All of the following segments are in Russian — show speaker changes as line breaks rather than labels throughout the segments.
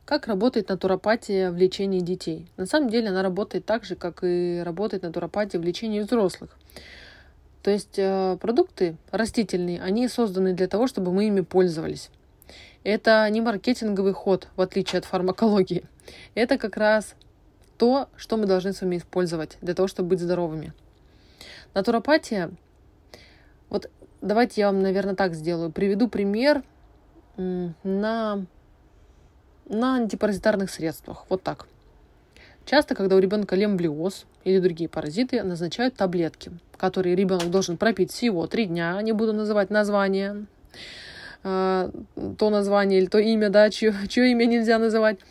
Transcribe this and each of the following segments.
Как работает натуропатия в лечении детей? На самом деле она работает так же, как и работает натуропатия в лечении взрослых. То есть продукты растительные, они созданы для того, чтобы мы ими пользовались. Это не маркетинговый ход, в отличие от фармакологии. Это как раз то, что мы должны с вами использовать для того, чтобы быть здоровыми. Натуропатия, вот давайте я вам, наверное, так сделаю. Приведу пример на антипаразитарных средствах. Вот так. Часто, когда у ребенка лемблиоз или другие паразиты, назначают таблетки, которые ребенок должен пропить всего 3 дня. Не буду называть название, то название или то имя, да, чье имя нельзя называть.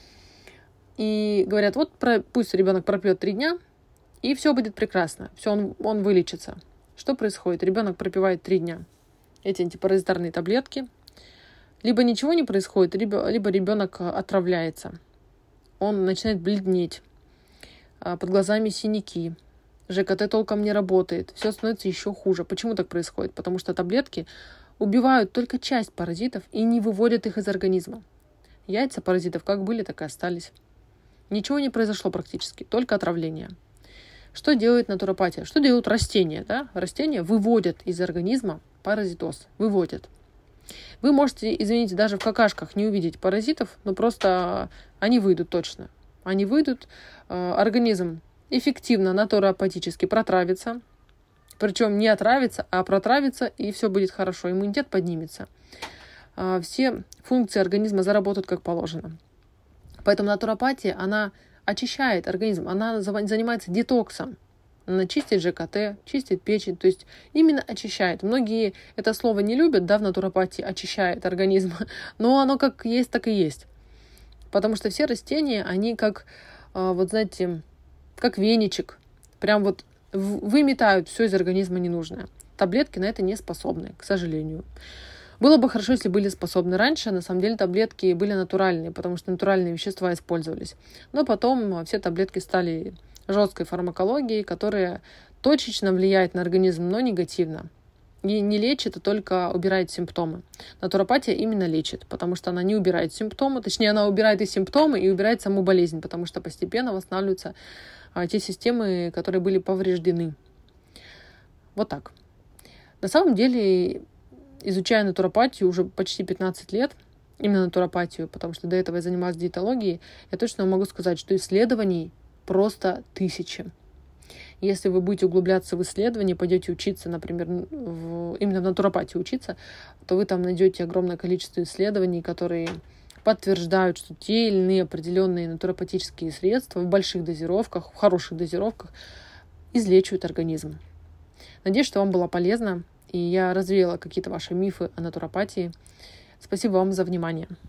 И говорят, вот пусть ребенок пропьет 3 дня, и все будет прекрасно. Все, он вылечится. Что происходит? Ребенок пропивает 3 дня эти антипаразитарные таблетки. Либо ничего не происходит, либо ребенок отравляется. Он начинает бледнеть, под глазами синяки, ЖКТ толком не работает, все становится еще хуже. Почему так происходит? Потому что таблетки убивают только часть паразитов и не выводят их из организма. Яйца паразитов как были, так и остались. Ничего не произошло практически, только отравление. Что делает натуропатия? Что делают растения? Да? Растения выводят из организма паразитоз, выводят. Вы можете, извините, даже в какашках не увидеть паразитов, но просто они выйдут точно. Они выйдут, организм эффективно натуропатически протравится, причем не отравится, а протравится, и все будет хорошо, иммунитет поднимется. Все функции организма заработают как положено. Поэтому натуропатия, она очищает организм, она занимается детоксом. Она чистит ЖКТ, чистит печень, то есть именно очищает. Многие это слово не любят, да, в натуропатии очищает организм, но оно как есть, так и есть. Потому что все растения, они как, вот знаете, как веничек, прям вот выметают все из организма ненужное. Таблетки на это не способны, к сожалению. Было бы хорошо, если были способны раньше. На самом деле таблетки были натуральные, потому что натуральные вещества использовались. Но потом все таблетки стали жесткой фармакологией, которая точечно влияет на организм, но негативно. И не лечит, а только убирает симптомы. Натуропатия именно лечит, потому что она не убирает симптомы, точнее, она убирает и симптомы, и убирает саму болезнь, потому что постепенно восстанавливаются те системы, которые были повреждены. Вот так. На самом деле, изучая натуропатию уже почти 15 лет, именно натуропатию, потому что до этого я занималась диетологией, я точно могу сказать, что исследований просто 1000. Если вы будете углубляться в исследования, пойдете учиться, например, именно в натуропатии учиться, то вы там найдете огромное количество исследований, которые подтверждают, что те или иные определенные натуропатические средства в больших дозировках, в хороших дозировках излечивают организм. Надеюсь, что вам было полезно, и я развеяла какие-то ваши мифы о натуропатии. Спасибо вам за внимание.